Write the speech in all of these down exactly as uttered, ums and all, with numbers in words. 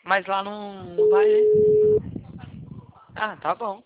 Mas lá não, não vai, né? Ah, tá bom.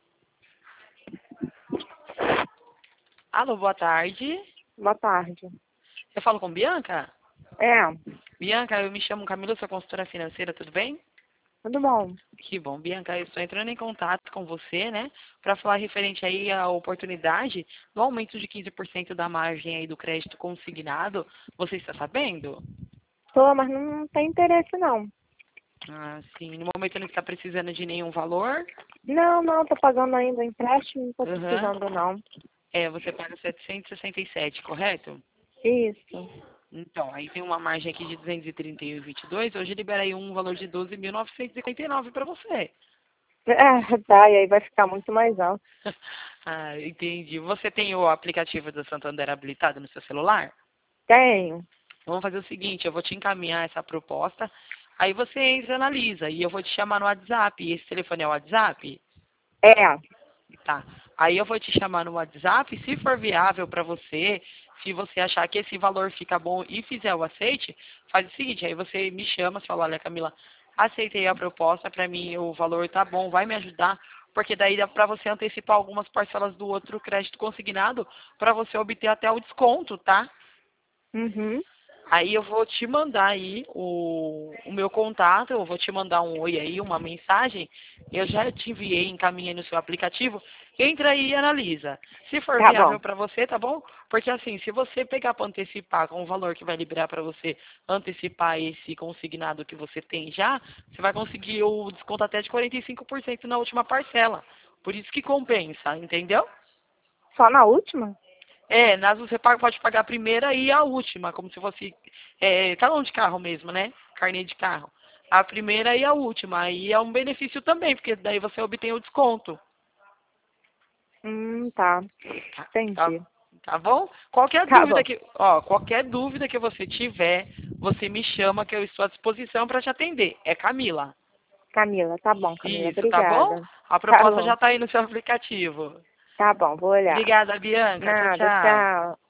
Alô, boa tarde. Boa tarde. Eu falo com Bianca? É, Bianca, eu me chamo Camila, sou consultora financeira, tudo bem? tudo bom? Que bom, Bianca, eu estou entrando em contato com você, né, para falar referente aí à oportunidade do aumento de quinze por cento da margem aí do crédito consignado. Você está sabendo? Tô, mas não tem interesse não. Ah, sim. No momento não está precisando de nenhum valor. Não, não, tô pagando ainda o empréstimo, não tô Aham. precisando não. É, você paga setecentos e sessenta e sete, correto? Isso. Então, aí tem uma margem aqui de duzentos e trinta e um e vinte e dois. Hoje libera aí um valor de doze mil novecentos e cinquenta e nove para você. É, tá, e aí vai ficar muito mais alto. Ah, entendi. Você tem o aplicativo do Santander habilitado no seu celular? Tenho. Vamos fazer o seguinte, eu vou te encaminhar essa proposta, aí você entra e analisa, e eu vou te chamar no WhatsApp. Esse telefone é o WhatsApp? É. Tá. Aí eu vou te chamar no WhatsApp, se for viável para você, se você achar que esse valor fica bom e fizer o aceite, faz o seguinte, aí você me chama, você fala, olha Camila, aceitei a proposta, para mim o valor tá bom, vai me ajudar, porque daí dá para você antecipar algumas parcelas do outro crédito consignado para você obter até o desconto, tá? Uhum. Aí eu vou te mandar aí o, o meu contato, eu vou te mandar um oi aí, uma mensagem. Eu já te enviei, encaminhei no seu aplicativo. Entra aí e analisa. Se for Tá bom. viável para você, tá bom? Porque assim, se você pegar para antecipar com o valor que vai liberar para você, antecipar esse consignado que você tem já, você vai conseguir o desconto até de quarenta e cinco por cento na última parcela. Por isso que compensa, entendeu? Só na última? É, nas você paga- pode pagar a primeira e a última, como se fosse é, talão de carro mesmo, né? Carnê de carro. A primeira e a última. Aí é um benefício também, porque daí você obtém o desconto. Hum, tá. Tá, tá, Entendi. tá bom? Qualquer Tá dúvida bom. que, ó, qualquer dúvida que você tiver, você me chama que eu estou à disposição para te atender. É Camila. Camila, tá bom, Camila. Isso, tá bom? Obrigada. A Tá proposta já bom. está aí no seu aplicativo. Tá bom, vou olhar. Obrigada, Bianca. Tchau, Nada, tchau. tchau.